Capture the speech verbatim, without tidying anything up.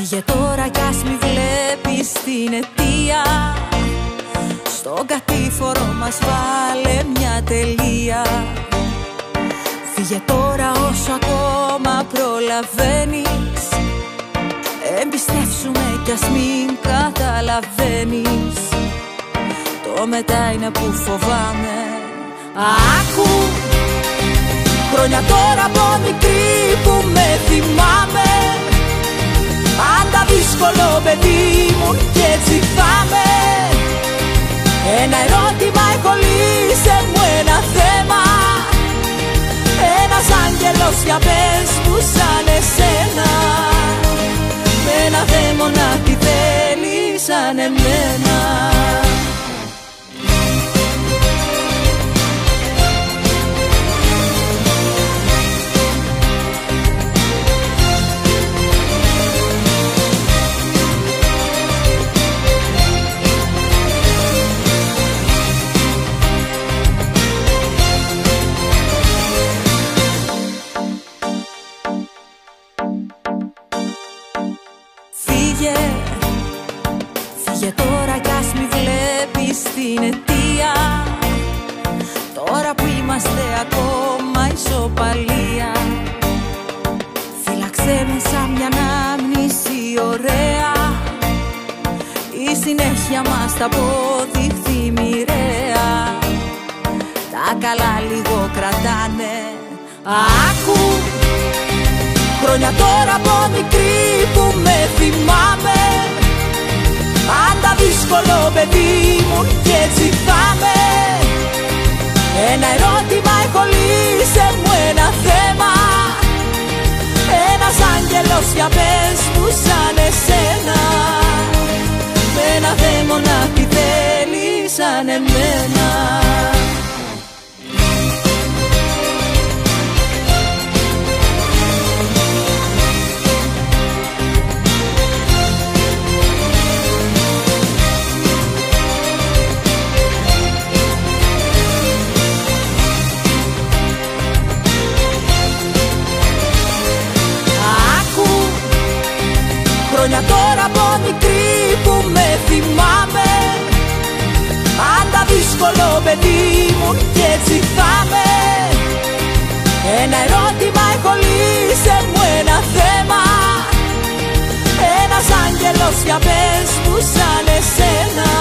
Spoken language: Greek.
Φύγε τώρα κι ας μη βλέπεις την αιτία, στον κατήφορο μας βάλε μια τελεία. Φύγε τώρα όσο ακόμα προλαβαίνεις, εμπιστεύσου με κι ας μην καταλαβαίνεις. Το μετά είναι που φοβάμαι. Άκου, χρόνια τώρα από μικρή που με θυμάμαι, πάντα δύσκολο παιδί μου κι έτσι φάμε. Ένα ερώτημα έχω, λύσε μου ένα θέμα, ένας άγγελος για πες μου σαν εσένα, με ένα δαίμονα τι θέλει σαν εμένα. Φύγε τώρα κι ας μη βλέπεις την αιτία, τώρα που είμαστε ακόμα ισοπαλία. Φύλαξέ με σαν μια ανάμνηση ωραία, η συνέχεια μας θα αποδειχθεί μοιραία. Τα καλά λίγο κρατάνε. Άκου, χρόνια τώρα από μικρή που με θυμάμαι, πάντα δύσκολο παιδί μου κι έτσι φάμε. Ένα ερώτημα έχω, λύσε μου ένα θέμα, ένας άγγελος για πες μου σαν εσένα, με ένα δαίμονα τι θέλει σαν εμένα. Χρόνια τώρα από μικρή που με θυμάμαι, πάντα δύσκολο παιδί μου κι έτσι φάμε. Ένα ερώτημα έχω, λύσε μου ένα θέμα, ένας άγγελος για πες μου σαν εσένα,